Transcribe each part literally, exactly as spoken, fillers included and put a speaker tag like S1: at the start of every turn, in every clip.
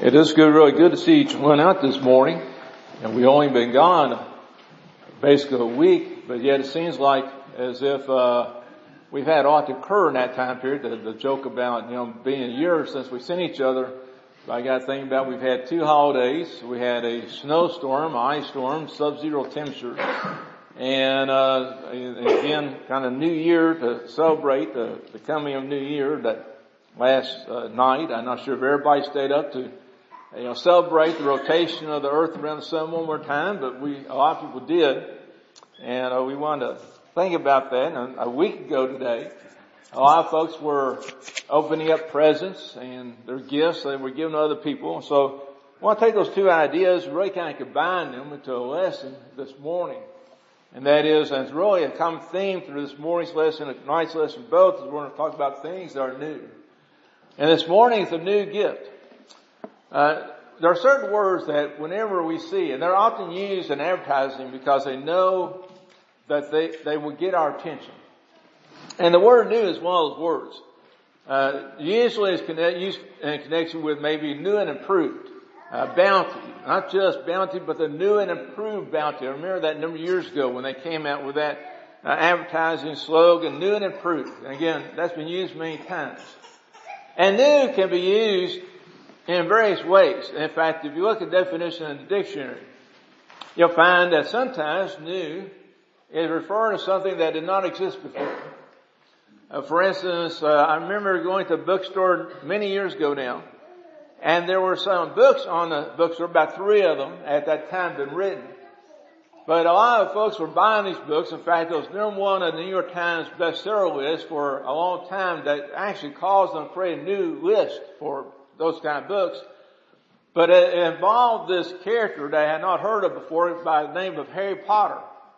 S1: It is good, really good to see each one out this morning. And we've only been gone basically a week, but yet it seems like as if uh we've had a lot to occur in that time period. The, the joke about, you know, being a year since we've seen each other. I got to think about we've had two holidays. We had a snowstorm, ice storm, sub-zero temperatures. And uh again, kind of New Year to celebrate the, the coming of New Year that last uh, night. I'm not sure if everybody stayed up to you know, celebrate the rotation of the earth around the sun one more time, but we, a lot of people did. And uh, we wanted to think about that. And a week ago today, a lot of folks were opening up presents and their gifts they were giving to other people. So I want to take those two ideas and really kind of combine them into a lesson this morning. And that is, and it's really a common theme through this morning's lesson and tonight's lesson both, is we're going to talk about things that are new. And this morning is a new gift. Uh, there are certain words that whenever we see, and they're often used in advertising because they know that they, they will get our attention. And the word new is one of those words. Uh, usually it's connect, used in connection with maybe new and improved. Uh, bounty. Not just bounty, but the new and improved bounty. I remember that a number of years ago when they came out with that uh, advertising slogan, new and improved. And again, that's been used many times. And new can be used in various ways. In fact, if you look at the definition in the dictionary, you'll find that sometimes new is referring to something that did not exist before. Uh, for instance, uh, I remember going to a bookstore many years ago now, and there were some books on the bookstore, about three of them at that time been written. But a lot of folks were buying these books. In fact, it was number one on the New York Times bestseller list for a long time that actually caused them to create a new list for those kind of books. But it involved this character that I had not heard of before by the name of Harry Potter.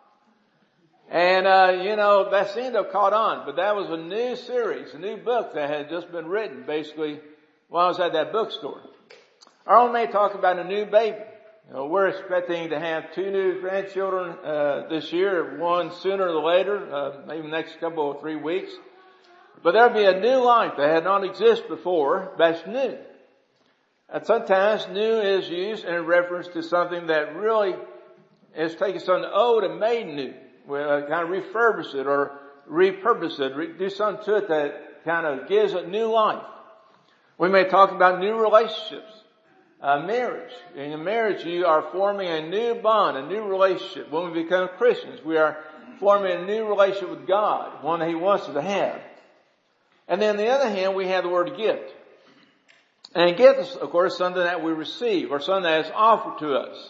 S1: And, uh, you know, that seemed to have caught on, but that was a new series, a new book that had just been written basically while I was at that bookstore. Or we may talk about a new baby. You know, we're expecting to have two new grandchildren, uh, this year, one sooner or later, uh, maybe the next couple or three weeks. But there'll be a new life that had not existed before that's new. And sometimes new is used in reference to something that really is taking something old and made new. We uh, kind of refurbish it or repurpose it, re- do something to it that kind of gives it new life. We may talk about new relationships, uh, marriage. In a marriage, you are forming a new bond, a new relationship. When we become Christians, we are forming a new relationship with God, one that He wants us to have. And then on the other hand, we have the word gift. And gift is, of course, something that we receive or something that is offered to us.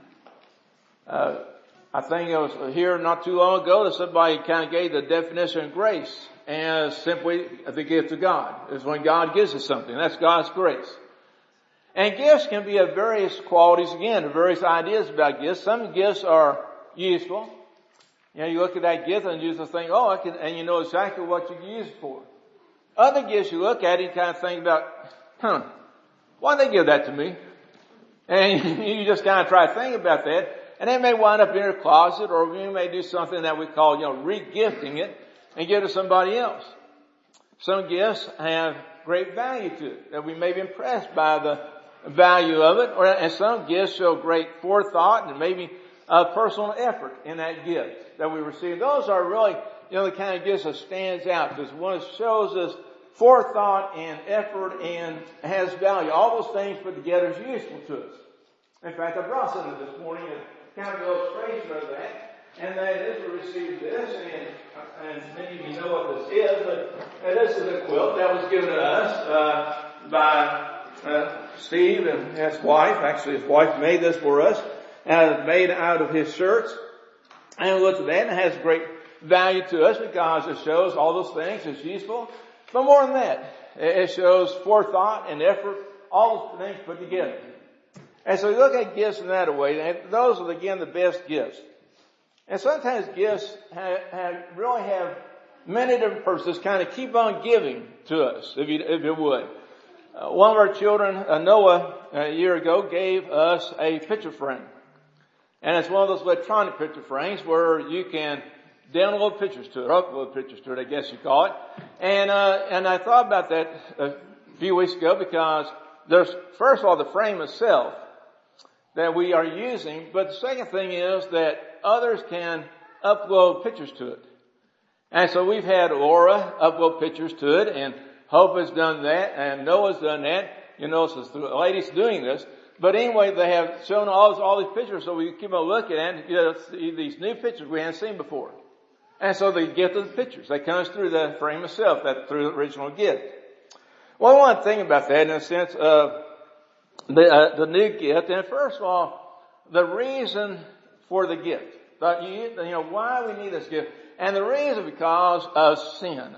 S1: Uh, I think it was here not too long ago that somebody kind of gave the definition of grace as simply the gift of God. It's when God gives us something. That's God's grace. And gifts can be of various qualities again, of various ideas about gifts. Some gifts are useful. You know, you look at that gift and you just think, oh, I can, and you know exactly what you can use it for. Other gifts you look at, you kind of think about, huh, why'd they give that to me? And you just kind of try to think about that. And it may wind up in your closet, or you may do something that we call, you know, re-gifting it and give it to somebody else. Some gifts have great value to it, that we may be impressed by the value of it, or, and some gifts show great forethought and maybe a personal effort in that gift that we receive. Those are really, you know, the kind of gifts that stands out because one shows us forethought and effort and has value. All those things put together is useful to us. In fact, I brought something this morning as kind of an illustration of that, and that is we received this, and, and many of you know what this is, but this is a quilt that was given to us uh, by uh, Steve and his wife. Actually, his wife made this for us, and it's made out of his shirts. And look at that, and it has great value to us because it shows all those things. It's useful. But more than that, it shows forethought and effort, all those things put together. And so we look at gifts in that way, and those are, again, the best gifts. And sometimes gifts have, have really have many different purposes, kind of keep on giving to us, if you, if you would. Uh, one of our children, uh, Noah, a year ago, gave us a picture frame. And it's one of those electronic picture frames where you can download pictures to it, upload pictures to it, I guess you call it. And, uh, and I thought about that a few weeks ago because there's, first of all, the frame itself that we are using, but the second thing is that others can upload pictures to it. And so we've had Laura upload pictures to it, and Hope has done that, and Noah's done that. You know, so the ladies doing this. But anyway, they have shown all, all these pictures, so we keep on looking at it, you know, see these new pictures we hadn't seen before. And so the gift of the pictures, that comes through the frame itself, that through the original gift. Well, one thing about that, in a sense, uh, the, uh, the new gift, and first of all, the reason for the gift. The, you, you know, why we need this gift. And the reason because of sin.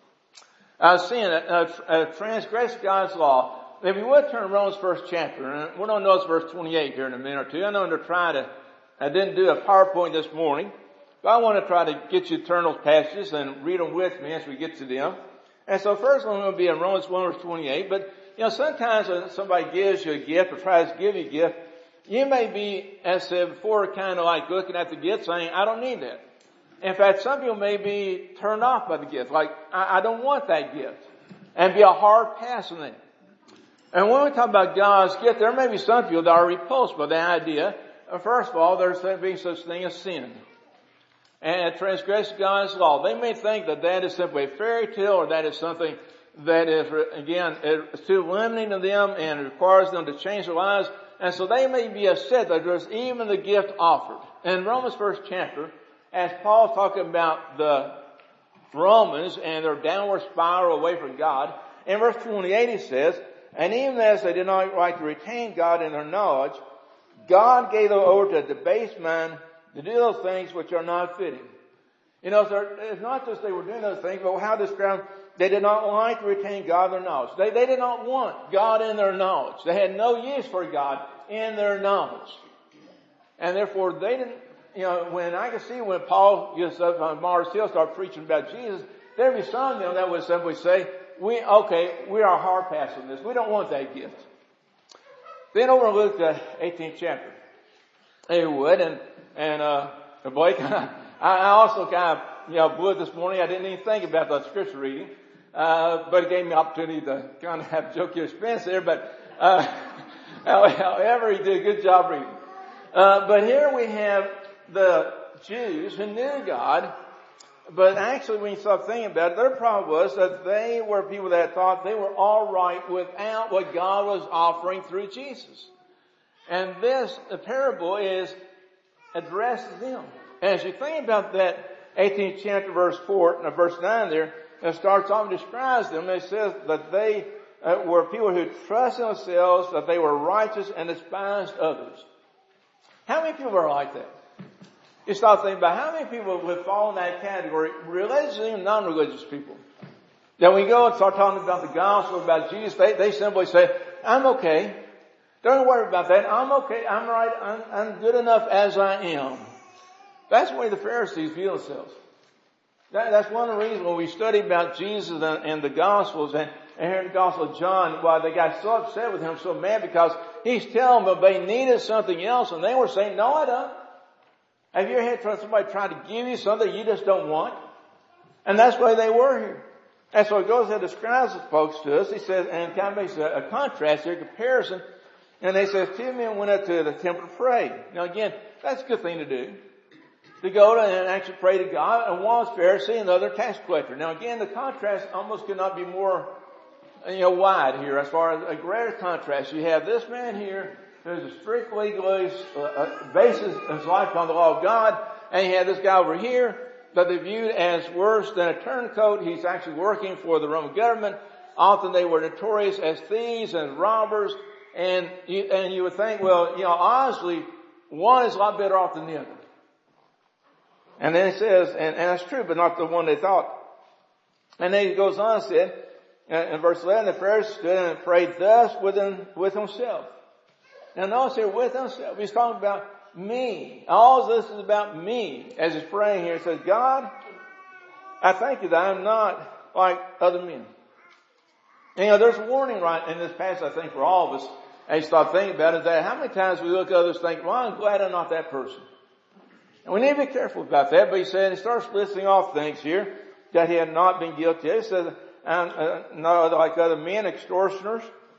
S1: Uh, sin, uh, uh, transgress God's law. If you would turn to Romans first chapter, and we're going to notice verse twenty-eight here in a minute or two. I know they're trying to, I didn't do a PowerPoint this morning, but I want to try to get you to turn those passages and read them with me as we get to them. And so first one will be in Romans one verse twenty-eight, but you know, sometimes when somebody gives you a gift or tries to give you a gift, you may be, as I said before, kind of like looking at the gift saying, I don't need that. In fact, some people may be turned off by the gift, like, I, I don't want that gift, and be a hard pass on it. And when we talk about God's gift, there may be some people that are repulsed by the idea. First of all, there's being such thing as sin. And transgress God's law. They may think that that is simply a fairy tale, or that is something that is, again, it's too limiting to them and requires them to change their lives. And so they may be upset that there's even the gift offered. In Romans first chapter, as Paul's talking about the Romans and their downward spiral away from God, in verse twenty-eight he says, and even as they did not like to retain God in their knowledge, God gave them over to a debased mind to do those things which are not fitting. You know, so it's not just they were doing those things, but how this ground, they did not like to retain God in their knowledge. They, they did not want God in their knowledge. They had no use for God in their knowledge. And therefore they didn't, you know, when I can see when Paul gets up on Mars Hill, start preaching about Jesus, there'd be some of them that would simply say, we, okay, we are hard pass on this. We don't want that gift. Then over in Luke, the eighteenth chapter. They would, and, and, uh, Blake, I also kind of, you know, blew it this morning. I didn't even think about the scripture reading. Uh, but it gave me an opportunity to kind of have joke your expense there, but, uh, however, he did a good job reading. Uh, but here we have the Jews who knew God, but actually when you start thinking about it, their problem was that they were people that thought they were all right without what God was offering through Jesus. And this, the parable is addressed to them. As you think about that eighteenth chapter, verse four, and verse nine there, it starts off and describes them. It says that they uh, were people who trust in themselves, that they were righteous and despised others. How many people are like that? You start thinking about how many people would fall in that category, religious and non-religious people. Then we go and start talking about the gospel, about Jesus, they, they simply say, I'm okay. Don't worry about that. I'm okay. I'm right. I'm, I'm good enough as I am. That's the way the Pharisees view themselves. That, that's one of the reasons when we study about Jesus and, and the Gospels, and, and here in the Gospel of John, why they got so upset with him, so mad, because he's telling them they needed something else, and they were saying, no, I don't. Have you ever had somebody try to give you something you just don't want? And that's the way they were here. And so he goes and describes the folks to us. He says, and kind of makes a, a contrast here, a comparison. And they say, two men went up to the temple to pray. Now again, that's a good thing to do. To go to and actually pray to God. And one was Pharisee and the other tax collector. Now again, the contrast almost could not be more, you know, wide here as far as a greater contrast. You have this man here who's a strict legalist, uh, uh, bases his life on the law of God. And you have this guy over here that they viewed as worse than a turncoat. He's actually working for the Roman government. Often they were notorious as thieves and robbers. And you, and you would think, well, you know, honestly, one is a lot better off than the other. And then it says, and, and that's true, but not the one they thought. And then he goes on and said, in verse eleven, the Pharisee stood and prayed thus within, with himself. Now notice here, with himself, he's talking about me. All of this is about me. As he's praying here, he says, God, I thank you that I'm not like other men. And, you know, there's a warning right in this passage, I think, for all of us, as you start thinking about it, that how many times we look at others and think, well, I'm glad I'm not that person. And we need to be careful about that. But he said, he starts listing off things here that he had not been guilty of. He says, I'm uh, not like other men, extortioners,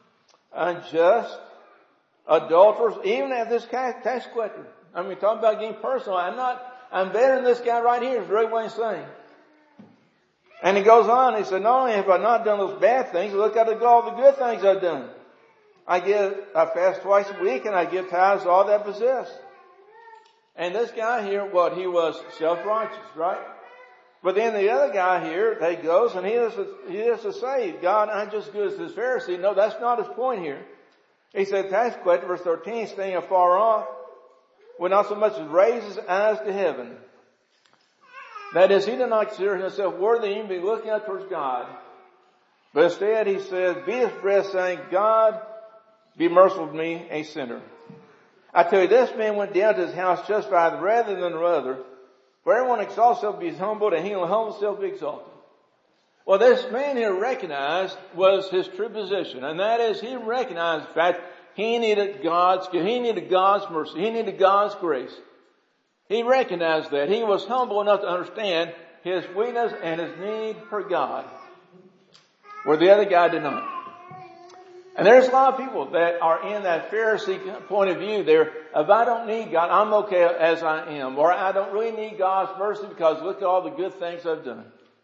S1: unjust, adulterers, even as this tax collector. I mean, talking about getting personal. I'm not, I'm better than this guy right here is really what he's saying. And he goes on, he said, not only have I not done those bad things, look at all the good things I've done. I give, I fast twice a week and I give tithes to all that I possess. And this guy here, what, he was self-righteous, right? But then the other guy here, he goes and he doesn't, he doesn't say, God, I'm just good as this Pharisee. No, that's not his point here. He said, tax collector, verse thirteen, staying afar off, would not so much as raise his eyes to heaven. That is, he did not consider himself worthy to even be looking up towards God. But instead he said, beat his breast, saying, God, be merciful to me, a sinner. I tell you, this man went down to his house justified rather than another. For everyone exalts himself to be humbled, and he will humble himself to be exalted. Well, this man here recognized was his true position, and that is he recognized the fact he needed God's, he needed God's mercy, he needed God's grace. He recognized that. He was humble enough to understand his weakness and his need for God, where the other guy did not. And there's a lot of people that are in that Pharisee point of view there. If I don't need God, I'm okay as I am. Or I don't really need God's mercy because look at all the good things I've done.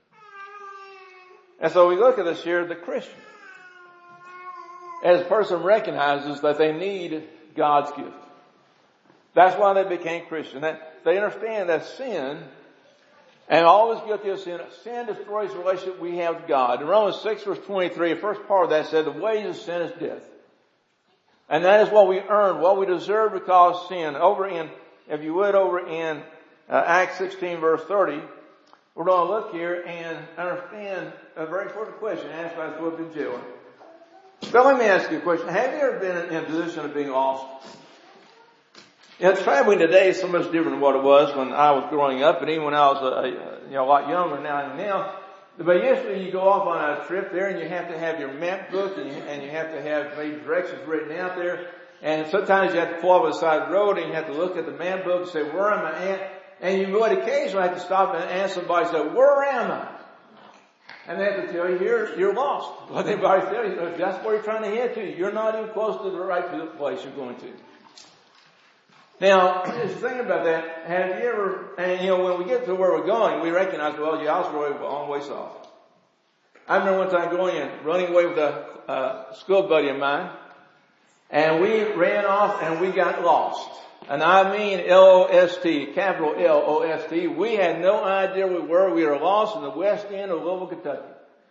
S1: And so we look at this here, the Christian. As a person recognizes that they need God's gift. That's why they became Christian. That they understand that sin, and always guilty of sin, sin destroys the relationship we have with God. In Romans six verse twenty-three, the first part of that said, the wages of sin is death. And that is what we earn, what we deserve because of sin. Over in, if you would, over in uh, Acts sixteen verse thirty, we're going to look here and understand a very important question asked by the Philippian jailer. So let me ask you a question. Have you ever been in a position of being lost? You know, traveling today is so much different than what it was when I was growing up, and even when I was a, a you know a lot younger now than now. But usually you go off on a trip there, and you have to have your map booked, and you, and you have to have maybe directions written out there. And sometimes you have to pull over the side of the road, and you have to look at the map book and say, "Where am I at?" And you would occasionally have to stop and ask somebody, say, "Where am I?" And they have to tell you, "You're you're lost." Well, anybody tell you if that's where you're trying to head to, you're not even close to the right to the place you're going to. Now, just think about that. Have you ever, and you know, when we get to where we're going, we recognize, well, yeah, I was really a long ways off. I remember one time going and running away with a, a school buddy of mine, and we ran off and we got lost. And I mean L O S T, capital L O S T. We had no idea where we were. We were lost in the west end of Louisville, Kentucky.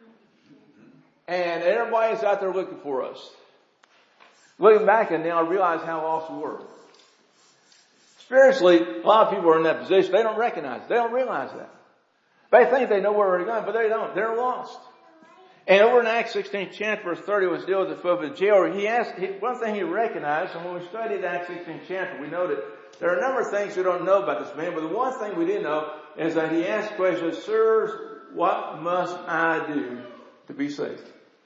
S1: And everybody's out there looking for us. Looking back and now I realize how lost we were. Spiritually, a lot of people are in that position. They don't recognize it. They don't realize that. They think they know where we're going, but they don't. They're lost. And over in Acts sixteen, chapter verse thirty, was dealing with the Philippian jailer. He asked, he, one thing he recognized, and when we studied Acts sixteen chapter, we noted there are a number of things we don't know about this man, but the one thing we did know is that he asked the question, "Sirs, what must I do to be saved?"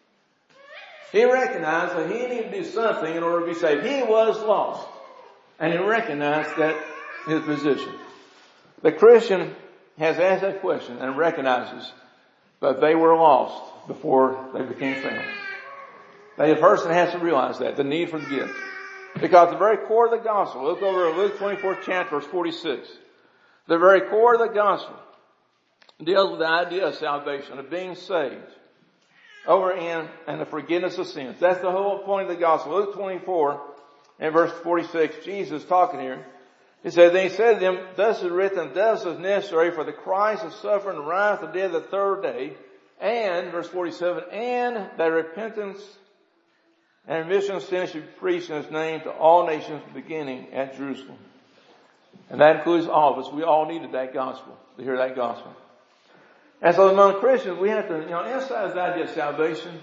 S1: He recognized that he needed to do something in order to be saved. He was lost. And he recognized that his position. The Christian has asked that question and recognizes that they were lost before they became found. The person has to realize that, the need for the gift. Because the very core of the gospel, look over at Luke twenty-fourth chapter, verse forty-six. The very core of the gospel deals with the idea of salvation, of being saved. Over in, and the forgiveness of sins. That's the whole point of the gospel. Luke twenty-four, in verse forty-six, Jesus talking here. He said, then he said to them, thus is written, thus is necessary for the Christ to suffer and rise the dead the third day. And, verse forty-seven, and that repentance and remission of sin should be preached in his name to all nations beginning at Jerusalem. And that includes all of us. We all needed that gospel, to hear that gospel. And so among Christians, we have to, you know, emphasize the idea of salvation.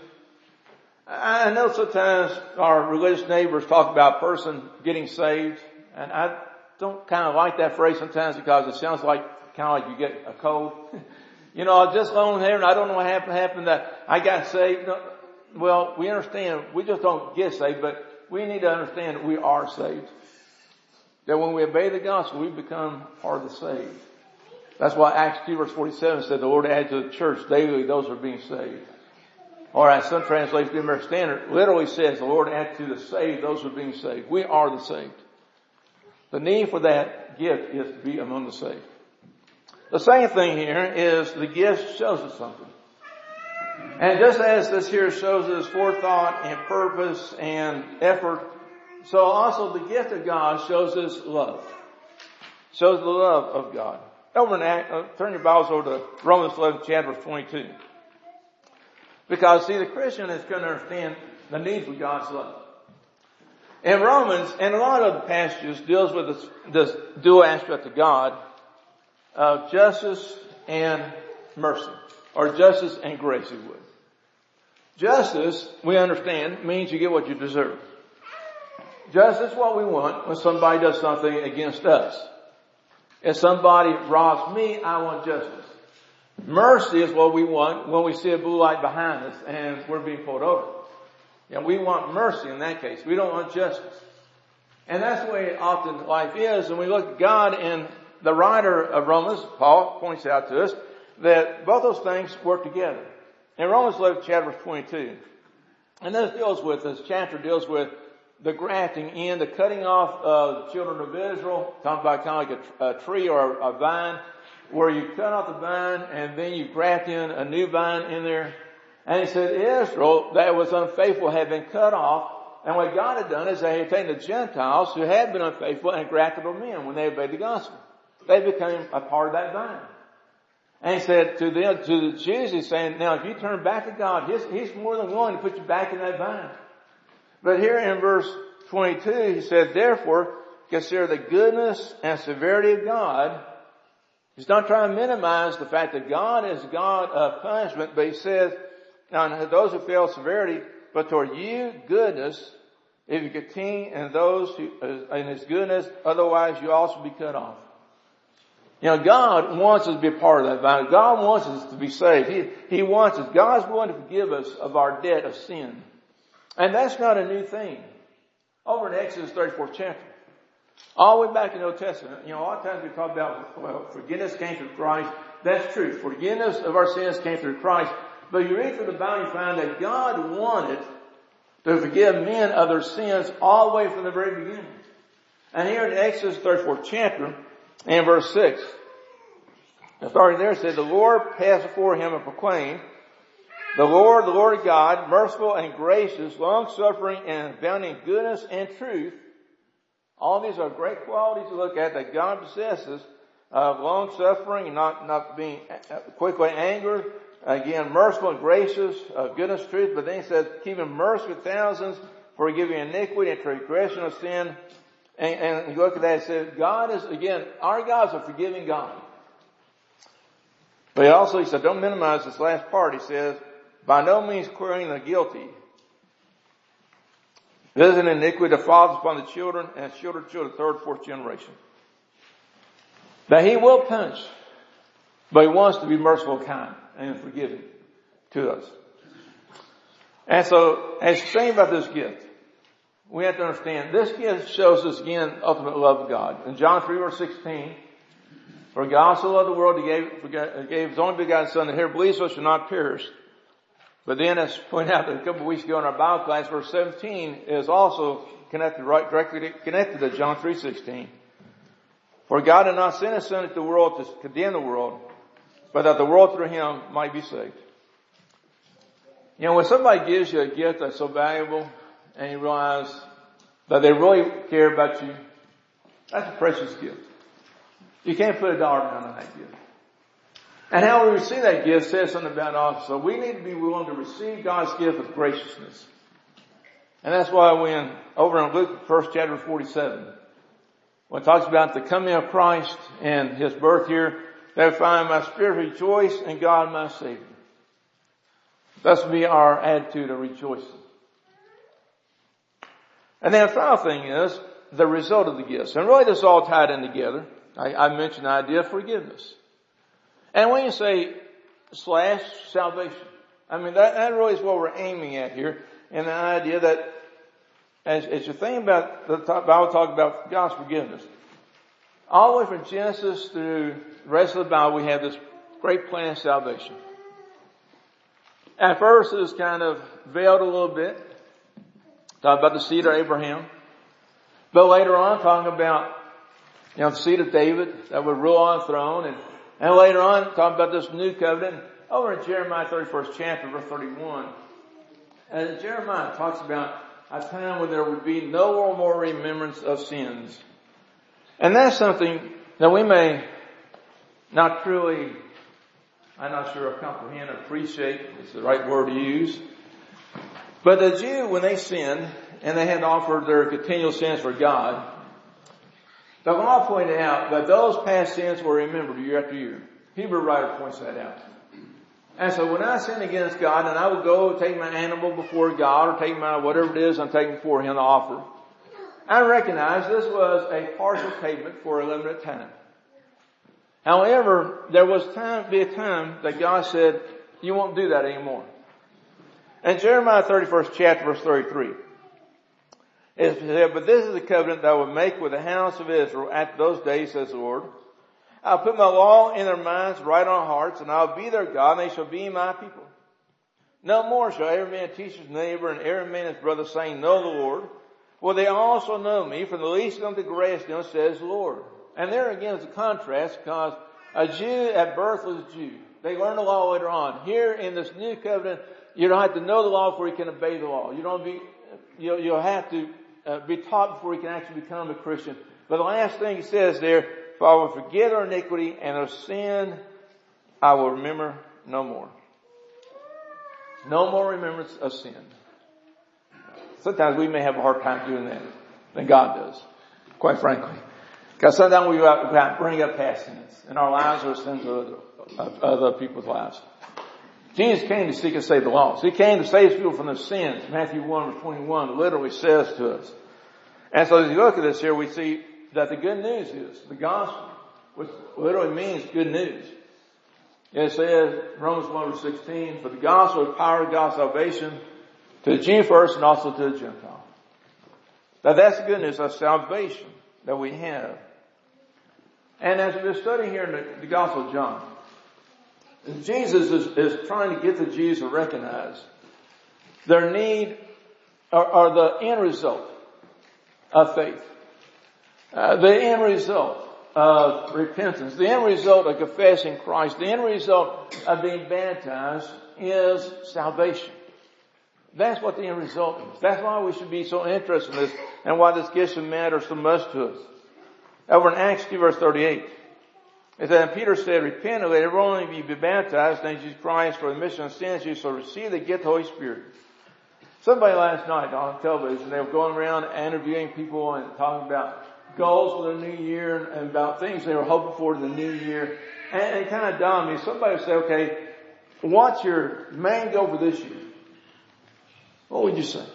S1: I know sometimes our religious neighbors talk about a person getting saved, and I don't kind of like that phrase sometimes because it sounds like kind of like you get a cold. You know, I just alone here and I don't know what happened, happened that I got saved. No, well, we understand, we just don't get saved, but we need to understand that we are saved. That when we obey the gospel, we become part of the saved. That's why Acts two verse forty-seven said the Lord added to the church daily those who are being saved. or as some translations, the American Standard, literally says the Lord added to the saved those who are being saved. We are the saved. The need for that gift is to be among the saved. The second thing here is the gift shows us something. And just as this here shows us forethought and purpose and effort, so also the gift of God shows us love. Shows the love of God. Over in, uh, turn your Bibles over to Romans eleven, chapter twenty-two. Because see, the Christian is going to understand the need for God's love. In Romans, and a lot of the passages deals with this, this dual aspect of God, of justice and mercy, or justice and grace, if you would. Justice, we understand, means you get what you deserve. Justice is what we want when somebody does something against us. If somebody robs me, I want justice. Mercy is what we want when we see a blue light behind us and we're being pulled over. And we want mercy in that case. We don't want justice. And that's the way often life is. And we look at God, and the writer of Romans, Paul, points out to us that both those things work together. In Romans eleven, chapter twenty-two, and this deals with, this chapter deals with the grafting in, the cutting off of the children of Israel, talking about kind of like a, a tree or a, a vine, where you cut off the vine and then you graft in a new vine in there. And he said Israel, that was unfaithful, had been cut off. And what God had done is they had taken the Gentiles who had been unfaithful and grafted them in when they obeyed the gospel. They became a part of that vine. And he said to them, to the Jews, he's saying, now if you turn back to God, he's, he's more than willing to put you back in that vine. But here in verse twenty-two, he said, therefore, consider the goodness and severity of God. He's not trying to minimize the fact that God is God of punishment, but he says, now those who fail severity, but toward you goodness, if you continue in those who, in his goodness, otherwise you also be cut off. You know, God wants us to be a part of that vine. God wants us to be saved. He, he wants us. God's willing to forgive us of our debt of sin. And that's not a new thing. Over in Exodus thirty-fourth chapter, all the way back in the Old Testament, you know, a lot of times we talk about, well, forgiveness came through Christ. That's true. Forgiveness of our sins came through Christ. But you read through the Bible, you find that God wanted to forgive men of their sins all the way from the very beginning. And here in Exodus thirty-fourth chapter, and verse six, starting there, it said, the Lord passed before him and proclaimed, the Lord, the Lord God, merciful and gracious, long-suffering and abounding in goodness and truth. All these are great qualities to look at that God possesses, of long-suffering and not, not being quickly angered. Again, merciful and gracious, uh, goodness, truth. But then he says, keeping mercy with thousands, forgiving iniquity and transgression of sin. And, and you look at that, it says, God is, again, our God is a forgiving God. But he also, he said, don't minimize this last part. He says, by no means clearing the guilty, visiting iniquity the fathers upon the children, and children, children, third, fourth generation. That he will punish, but he wants to be merciful, kind, and forgiving to us. And so, as you think about this gift, we have to understand, this gift shows us again ultimate love of God. In John three verse sixteen, for God so loved the world, he gave, gave his only begotten Son, that whoever believes us shall not perish. But then, as pointed out a couple of weeks ago in our Bible class, verse seventeen is also connected, right, directly connected to John three sixteen. For God did not send his Son into the world to condemn the world, but that the world through him might be saved. You know, when somebody gives you a gift that's so valuable, and you realize that they really care about you, that's a precious gift. You can't put a dollar amount on that gift. And how we receive that gift says something about us. So we need to be willing to receive God's gift with graciousness. And that's why when, over in Luke first chapter forty-seven, when it talks about the coming of Christ and his birth here, they find my spirit rejoice in God my Savior. That's be our attitude of rejoicing. And then the final thing is the result of the gifts. And really this is all tied in together. I, I mentioned the idea of forgiveness. And when you say slash salvation, I mean that, that really is what we're aiming at here. And the idea that as, as you think about the Bible talk about God's forgiveness, all the way from Genesis through the rest of the Bible, we have this great plan of salvation. At first it was kind of veiled a little bit. Talking about the seed of Abraham. But later on talking about, you know, the seed of David that would rule on the throne. And, and later on talking about this new covenant. Over in Jeremiah thirty-first chapter, verse thirty-one. And Jeremiah talks about a time when there would be no more remembrance of sins. And that's something that we may not truly, I'm not sure, comprehend or appreciate, is the right word to use. But the Jew, when they sinned, and they had offered their continual sins for God, the law pointed out that those past sins were remembered year after year. Hebrew writer points that out. And so when I sin against God, and I would go take my animal before God, or take my whatever it is I'm taking before Him to offer, I recognize this was a partial payment for a limited time. However, there was time, be a time that God said, you won't do that anymore. In Jeremiah thirty-first chapter, verse thirty-three, it said, but this is the covenant that I will make with the house of Israel at those days, says the Lord. I'll put my law in their minds, write on hearts, and I'll be their God, and they shall be my people. No more shall every man teach his neighbor, and every man his brother, saying, know the Lord. Well, they also know me, from the least of them to the greatest of them, says the Lord. And there again is a contrast, because a Jew at birth was a Jew. They learned the law later on. Here in this new covenant, you don't have to know the law before you can obey the law. You don't be, you'll, you'll have to uh, be taught before you can actually become a Christian. But the last thing he says there, for I will forget their iniquity, and their sin I will remember no more. No more remembrance of sin. Sometimes we may have a hard time doing that than God does, quite frankly. Because sometimes we bring up past sins in our lives or sins of other people's lives. Jesus came to seek and save the lost. He came to save people from their sins. Matthew one verse twenty-one literally says to us. And so as you look at this here, we see that the good news is the gospel, which literally means good news. It says, Romans one verse sixteen, for the gospel is power of God's salvation to the Jew first and also to the Gentile. Now that's the good news of salvation that we have. And as we're studying here in the, the Gospel of John, Jesus is, is trying to get the Jews to recognize their need or, or the end result of faith. Uh, the end result of repentance, the end result of confessing Christ, the end result of being baptized is salvation. That's what the end result is. That's why we should be so interested in this and why this gift should matter so much to us. Over in Acts two verse thirty-eight, it says, and Peter said, repent of it, everyone of you be baptized in Jesus Christ for the remission of sins, you shall receive the gift of the Holy Spirit. Somebody last night on television, they were going around interviewing people and talking about goals for the new year and about things they were hoping for in the new year. And it kind of dawned on me. Somebody would say, okay, what's your main goal for this year? What would you say?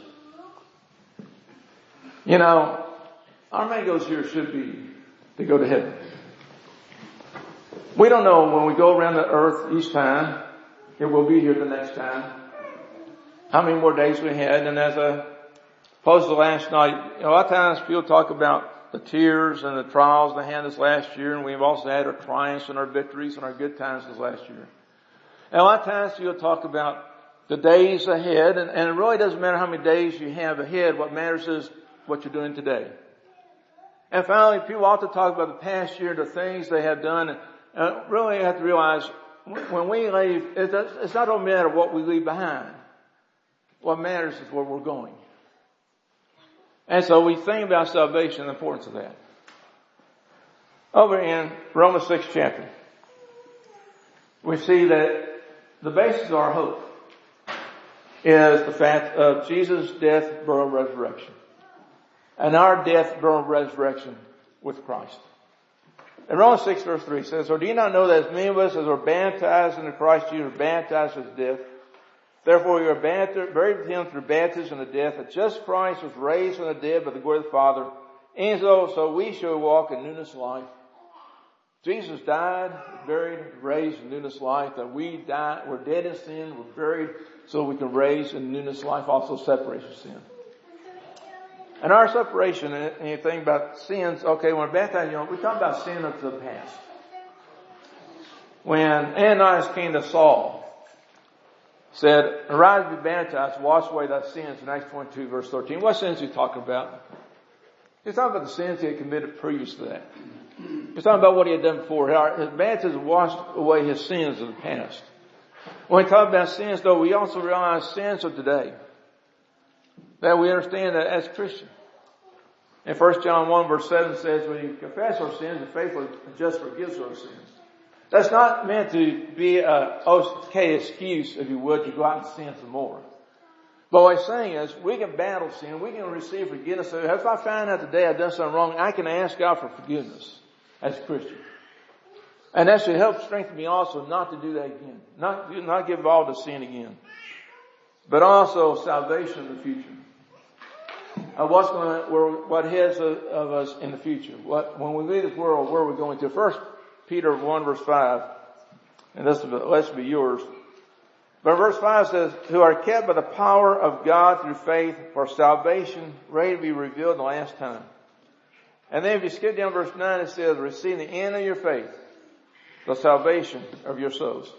S1: You know, our main goals here should be to go to heaven. We don't know when we go around the earth each time, it will be here the next time, how many more days we had. And as I posted last night, you know, a lot of times people talk about the tears and the trials they had this last year, and we've also had our triumphs and our victories and our good times this last year. And a lot of times people talk about the days ahead, and, and it really doesn't matter how many days you have ahead. What matters is what you're doing today. And finally, people often talk about the past year, the things they have done. And uh, really, you have to realize when we leave, it's not a matter what we leave behind. What matters is where we're going. And so we think about salvation and the importance of that. Over in Romans sixth chapter, we see that the basis of our hope is the fact of Jesus' death, burial, and resurrection. And our death, burial, and resurrection with Christ. And Romans six verse three says, or do you not know that as many of us as are baptized into Christ Jesus are baptized with death? Therefore we are baptized, buried with Him through baptism into death, that just Christ was raised from the dead by the glory of the Father, and so, so we shall walk in newness of life. Jesus died, buried, raised in newness of life, that we died, we're dead in sin, we're buried, so we can raise in newness of life, also separation of sin. And our separation, and you think about sins, okay, when we're baptized, you know, we talk about sin of the past. When Ananias came to Saul, said, arise, be baptized, wash away thy sins, in Acts twenty-two, verse thirteen. What sins are you talking about? He's talking about the sins he had committed previous to that. He's talking about what he had done before. His baptism washed away his sins of the past. When we talk about sins, though, we also realize sins of today. That we understand that as Christians. And First John one verse seven says, when you confess our sins, the faithful and just forgives our sins. That's not meant to be a okay excuse, if you would, to go out and sin some more. But what he's saying is, we can battle sin, we can receive forgiveness. So if I find out today I've done something wrong, I can ask God for forgiveness as a Christian. And that should help strengthen me also not to do that again. Not, not give all to sin again. But also salvation in the future. Uh, what's going to, what heads of, of us in the future? What, when we leave this world, where are we going to? First Peter one verse five. And this will, this will be yours. But verse five says, who are kept by the power of God through faith for salvation, ready to be revealed in the last time. And then if you skip down verse nine, it says, receive the end of your faith, the salvation of your souls.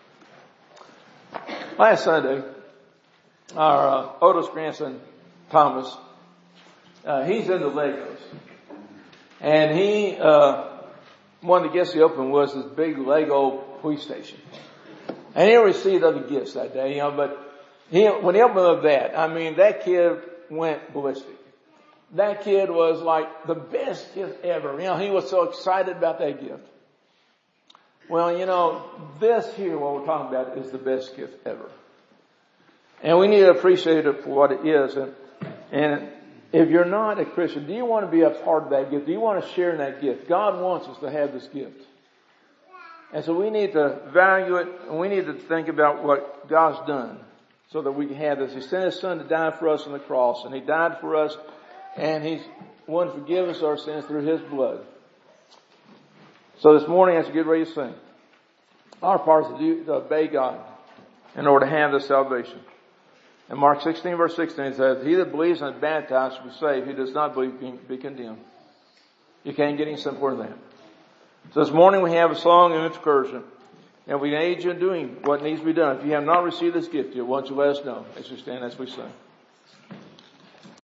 S1: Last Sunday, our uh, oldest grandson, Thomas, uh, he's into Legos. And he, uh, one of the gifts he opened was this big Lego police station. And he received other gifts that day, you know, but he, when he opened up that, I mean, that kid went ballistic. That kid was like the best gift ever. You know, he was so excited about that gift. Well, you know, this here, what we're talking about, is the best gift ever. And we need to appreciate it for what it is. And, and if you're not a Christian, do you want to be a part of that gift? Do you want to share in that gift? God wants us to have this gift. And so we need to value it, and we need to think about what God's done so that we can have this. He sent His Son to die for us on the cross, and He died for us, and He's wanted to forgive us our sins through His blood. So this morning, as we get ready to sing, our part is to, do, to obey God in order to have this salvation. In Mark sixteen verse sixteen it says, he that believes and is baptized will be saved. He does not believe will be condemned. You can't get any simpler than that. So this morning we have a song and excursion. And we aid you in doing what needs to be done. If you have not received this gift yet, why don't you let us know as we stand as we sing.